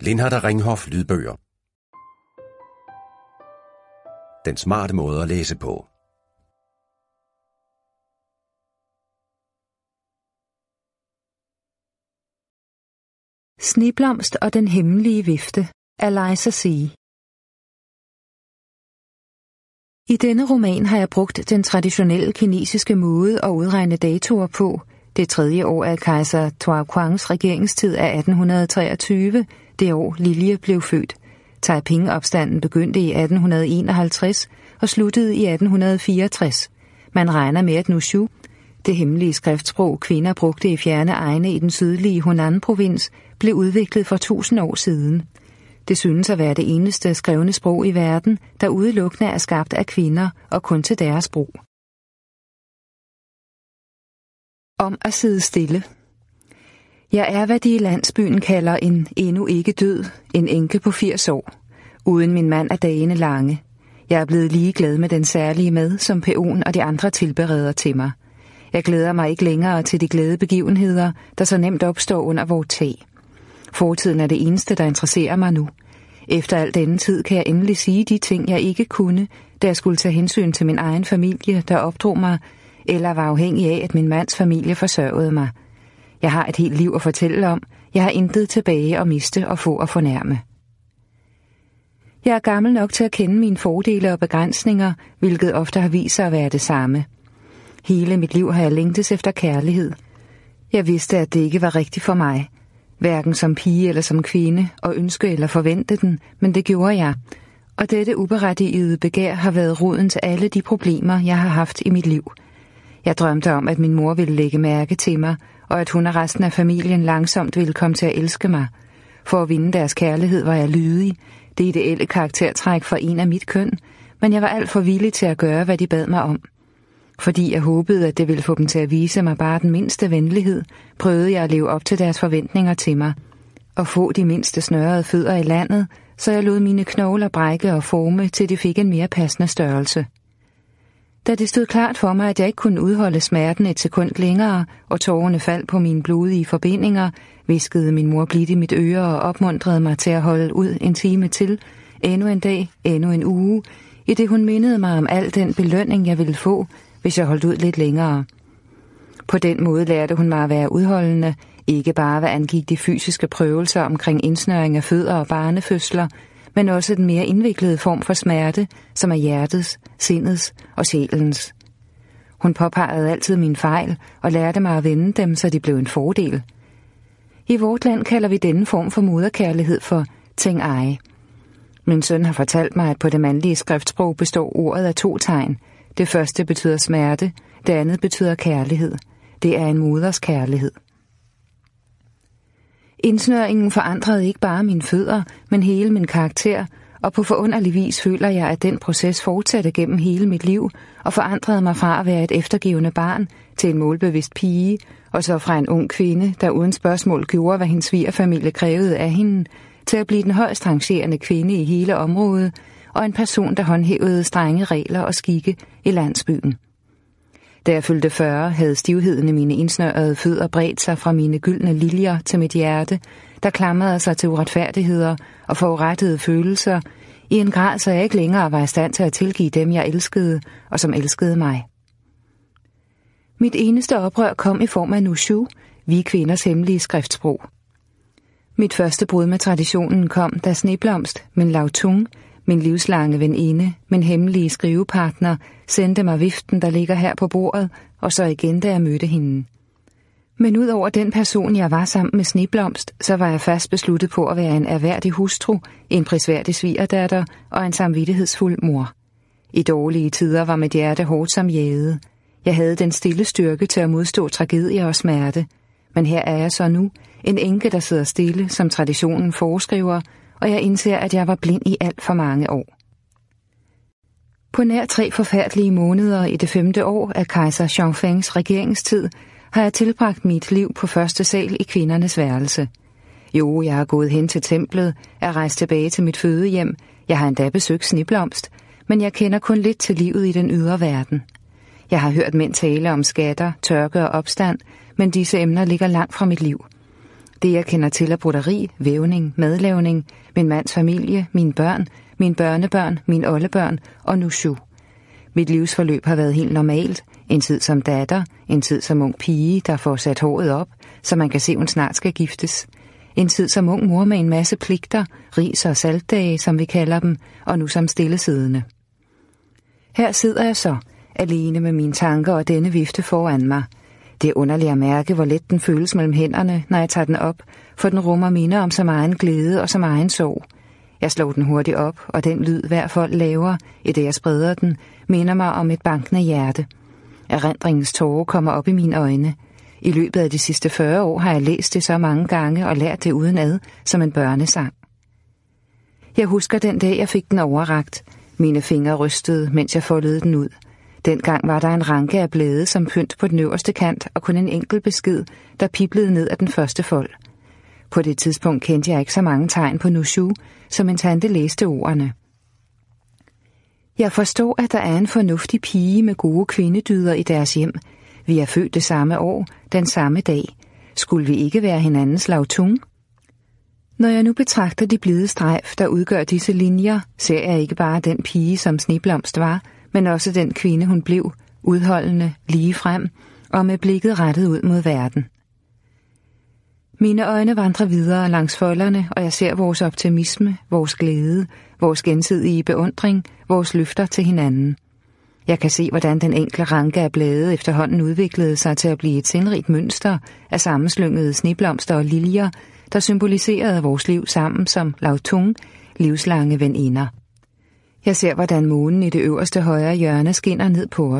Lindhardt Ringhof lydbøger. Den smarte måde at læse på. Sneblomst og den hemmelige vifte af Liza C. I denne roman har jeg brugt den traditionelle kinesiske måde at udregne datoer på. Det 3. år af kejser Tuaquans regeringstid af 1823, det år Lilje blev født. Taiping-opstanden begyndte i 1851 og sluttede i 1864. Man regner med, at Nushu, det hemmelige skriftsprog kvinder brugte i fjerne egne i den sydlige Hunan-provins, blev udviklet for 1000 år siden. Det synes at være det eneste skrevne sprog i verden, der udelukkende er skabt af kvinder og kun til deres brug. Om at sidde stille. Jeg er, hvad de i landsbyen kalder en endnu ikke død, en enke på 80 år. Uden min mand er dagene lange. Jeg er blevet ligeglad med den særlige mad, som peon og de andre tilbereder til mig. Jeg glæder mig ikke længere til de glade begivenheder, der så nemt opstår under vort tag. Fortiden er det eneste, der interesserer mig nu. Efter al denne tid kan jeg endelig sige de ting, jeg ikke kunne, da jeg skulle tage hensyn til min egen familie, der opdrog mig, eller var afhængig af, at min mands familie forsørgede mig. Jeg har et helt liv at fortælle om. Jeg har intet tilbage at miste og få at fornærme. Jeg er gammel nok til at kende mine fordele og begrænsninger, hvilket ofte har vist sig at være det samme. Hele mit liv har jeg længtes efter kærlighed. Jeg vidste, at det ikke var rigtigt for mig, hverken som pige eller som kvinde, og ønske eller forvente den, men det gjorde jeg. Og dette uberettigede begær har været roden til alle de problemer, jeg har haft i mit liv. Jeg drømte om, at min mor ville lægge mærke til mig, og at hun og resten af familien langsomt ville komme til at elske mig. For at vinde deres kærlighed var jeg lydig, det ideelle karaktertræk for en af mit køn, men jeg var alt for villig til at gøre, hvad de bad mig om. Fordi jeg håbede, at det ville få dem til at vise mig bare den mindste venlighed, prøvede jeg at leve op til deres forventninger til mig, og få de mindste snørrede fødder i landet, så jeg lod mine knogler brække og forme, til de fik en mere passende størrelse. Da det stod klart for mig, at jeg ikke kunne udholde smerten et sekund længere, og tårerne faldt på mine blodige forbindinger, hviskede min mor blidt i mit øre og opmuntrede mig til at holde ud en time til, endnu en dag, endnu en uge, i det hun mindede mig om al den belønning, jeg ville få, hvis jeg holdt ud lidt længere. På den måde lærte hun mig at være udholdende, ikke bare hvad angik de fysiske prøvelser omkring indsnøring af fødder og barnefødsler, men også den mere indviklede form for smerte, som er hjertets, sindets og sjælens. Hun påpegede altid mine fejl og lærte mig at vende dem, så de blev en fordel. I vort land kalder vi denne form for moderkærlighed for ting ej. Min søn har fortalt mig, at på det mandlige skriftsprog består ordet af 2 tegn. Det første betyder smerte, det andet betyder kærlighed. Det er en moders kærlighed. Indsnøringen forandrede ikke bare mine fødder, men hele min karakter, og på forunderlig vis føler jeg, at den proces fortsatte gennem hele mit liv og forandrede mig fra at være et eftergivende barn til en målbevidst pige, og så fra en ung kvinde, der uden spørgsmål gjorde, hvad hendes svigerfamilie krævede af hende, til at blive den højst rangerende kvinde i hele området, og en person, der håndhævede strenge regler og skikke i landsbyen. Da jeg fyldte 40, havde stivheden i mine indsnørrede fødder bredt sig fra mine gyldne liljer til mit hjerte, der klamrede sig til uretfærdigheder og forurettede følelser, i en grad, så jeg ikke længere var i stand til at tilgive dem, jeg elskede, og som elskede mig. Mit eneste oprør kom i form af Nushu, vi kvinders hemmelige skriftsprog. Mit første brud med traditionen kom, da Sneblomst, min Lautung, min livslange veninde, min hemmelige skrivepartner, sendte mig viften, der ligger her på bordet, og så igen, da jeg mødte hende. Men ud over den person, jeg var sammen med Sneblomst, så var jeg fast besluttet på at være en ærværdig hustru, en prisværdig svigerdatter og en samvittighedsfuld mor. I dårlige tider var mit hjerte hårdt som jæde. Jeg havde den stille styrke til at modstå tragedie og smerte. Men her er jeg så nu, en enke, der sidder stille, som traditionen foreskriver, og jeg indser, at jeg var blind i alt for mange år. På nær 3 forfærdelige måneder i det 5. år af kejser Xiongfengs regeringstid, har jeg tilbragt mit liv på første sal i kvindernes værelse. Jo, jeg har gået hen til templet, er rejst tilbage til mit fødehjem, jeg har endda besøgt Sneblomst, men jeg kender kun lidt til livet i den ydre verden. Jeg har hørt mænd tale om skatter, tørke og opstand, men disse emner ligger langt fra mit liv. Det jeg kender til er broderi, vævning, madlavning, min mands familie, mine børn, mine børnebørn, mine oldebørn og Nushu. Mit livsforløb har været helt normalt. En tid som datter, en tid som ung pige, der får sat håret op, så man kan se, hun snart skal giftes. En tid som ung mor med en masse pligter, ris- og saltdage, som vi kalder dem, og nu som stillesiddende. Her sidder jeg så, alene med mine tanker og denne vifte foran mig. Det er underligt at mærke, hvor let den føles mellem hænderne, når jeg tager den op, for den rummer minder om så meget glæde og så meget sorg. Jeg slår den hurtigt op, og den lyd hver folk laver, i det jeg spreder den, minder mig om et bankende hjerte. Erindringens tårer kommer op i mine øjne. I løbet af de sidste 40 år har jeg læst det så mange gange og lært det udenad som en børnesang. Jeg husker den dag, jeg fik den overrakt. Mine fingre rystede, mens jeg foldede den ud. Dengang var der en ranke af blade som pynt på den øverste kant og kun en enkelt besked, der piblede ned af den første fold. På det tidspunkt kendte jeg ikke så mange tegn på Nushu, som en tante læste ordene. Jeg forstår, at der er en fornuftig pige med gode kvindedyder i deres hjem. Vi er født det samme år, den samme dag. Skulle vi ikke være hinandens lavtung? Når jeg nu betragter de blide strejf, der udgør disse linjer, ser jeg ikke bare den pige, som Sneblomst var, men også den kvinde, hun blev, udholdende, lige frem og med blikket rettet ud mod verden. Mine øjne vandrer videre langs folderne, og jeg ser vores optimisme, vores glæde, vores gensidige beundring, vores løfter til hinanden. Jeg kan se, hvordan den enkle ranke af blade efterhånden udviklede sig til at blive et sindrigt mønster af sammenslyngede sneblomster og liljer, der symboliserede vores liv sammen som lavtung, livslange veninder. Jeg ser, hvordan månen i det øverste højre hjørne skinner ned på os.